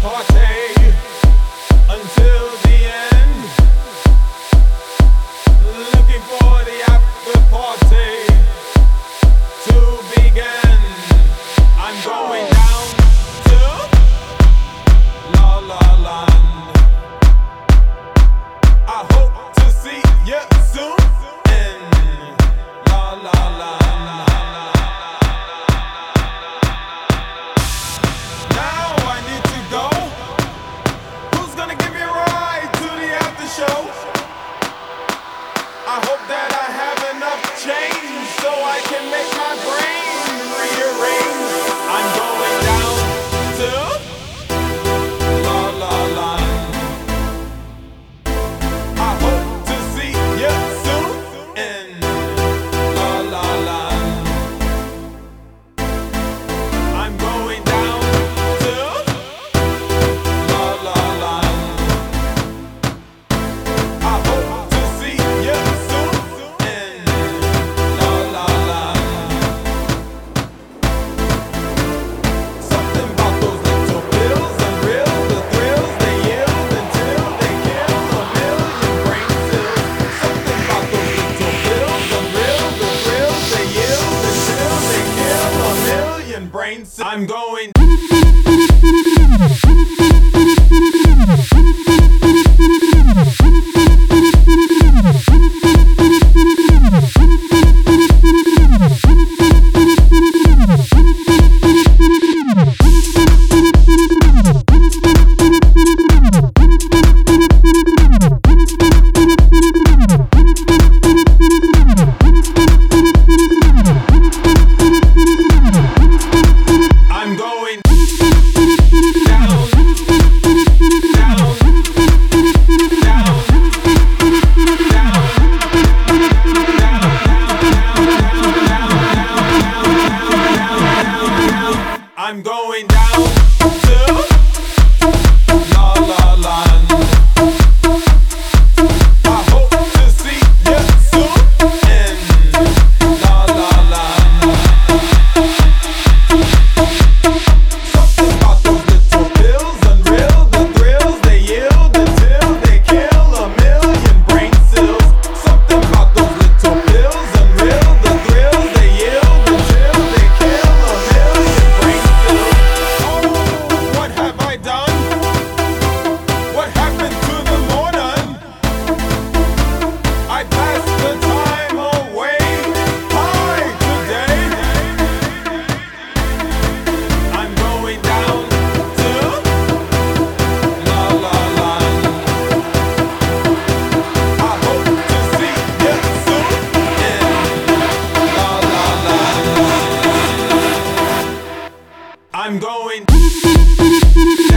party until the end. Looking for the after party to begin. I'm going down to La La Land. I hope to see you soon in La La Land. Now I need to go. Who's gonna give me a ride to the after show? I hope that I have enough change so I can make my brain rearrange. I'm going down to La La Land. I hope to see you soon in La La Land. I'm going down to La La Land. I hope to see you soon in La La Land. Something about those little pills, unreal, the thrills they yield until they kill a million brain cells. Something about those little pills, unreal, the thrills they yield until they kill a million brain cells. I'm going. I'm going down, down, down. I'm going down to La La Land. I hope to see you soon in La La Land. Something about those little pills, unreal, the thrills they yield until they kill a million brain cells. Something about those little pills, unreal, the thrills they yield until they kill a million brain cells. Oh, what have I done? What happened to the morning? I passed the time away. Hi, today. I'm going down to La La Land. I hope to see you soon in La La Land. I'm going